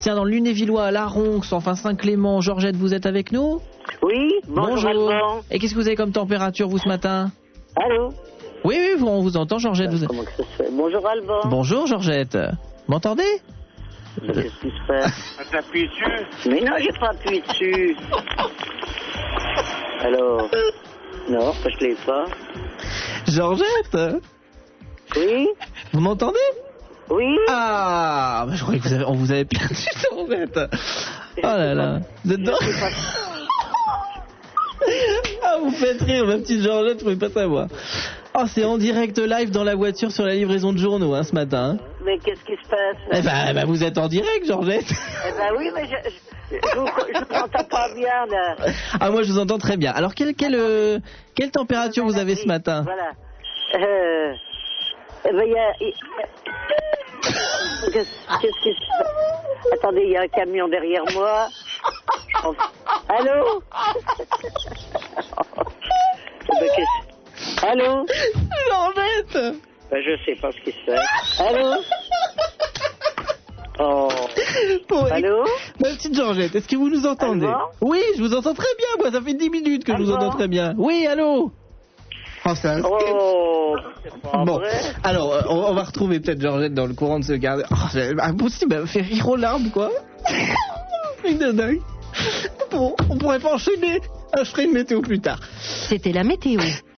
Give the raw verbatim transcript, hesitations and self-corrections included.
Tiens, dans le Lunévillois, à Laronx, enfin Saint-Clément, Georgette, vous êtes avec nous? Oui, bonjour. Alban. Et qu'est-ce que vous avez comme température, vous, ce matin? Allô? Oui, oui, vous, on vous entend, Georgette. Vous... Comment que ça se fait? Bonjour, Alban. Bonjour, Georgette. M'entendez? Qu'est-ce qui se passe? T'as appuyé dessus? Mais non, j'ai pas appuyé dessus. Alors? Non, je l'ai pas. Georgette? Oui? Vous m'entendez? Oui? Ah, bah, je croyais que vous avez, on vous avait perdu, Georgette. Oh là là. Vous êtes dans... Ah, vous faites rire, ma petite Georgette, je pouvais pas savoir. Oh, c'est en direct live dans la voiture sur la livraison de journaux, hein, ce matin. Mais qu'est-ce qui se passe? Eh ben, eh ben, vous êtes en direct, Georgette. Eh ben oui, mais je, je, je, vous, je vous entends pas bien, là. Ah, moi, je vous entends très bien. Alors, quelle, quelle, euh, quelle température vous avez ce matin? Voilà. Euh... Eh ben, il y a... y a... Qu'est-ce qu'est-ce qui se passe? Attendez, il y a un camion derrière moi. Oh. Allô? Eh ben, qu'est-ce... Allô? Georgette! Ben, je sais pas ce qui se passe. Allô? Oh. Bon, Allô? Ma petite Georgette, est-ce que vous nous entendez? Allô? Oui, je vous entends très bien, moi, ça fait dix minutes que je vous Allô? entends très bien. Oui, allô? Oh, ça... Oh, c'est pas Bon, vrai. alors, euh, on, on va retrouver peut-être Georgette dans le courant de ce garde. Oh, c'est impossible, elle me fait rire aux larmes, quoi. Truc de dingue. Bon, on pourrait pas enchaîner. Ah, je ferai une météo plus tard. C'était la météo.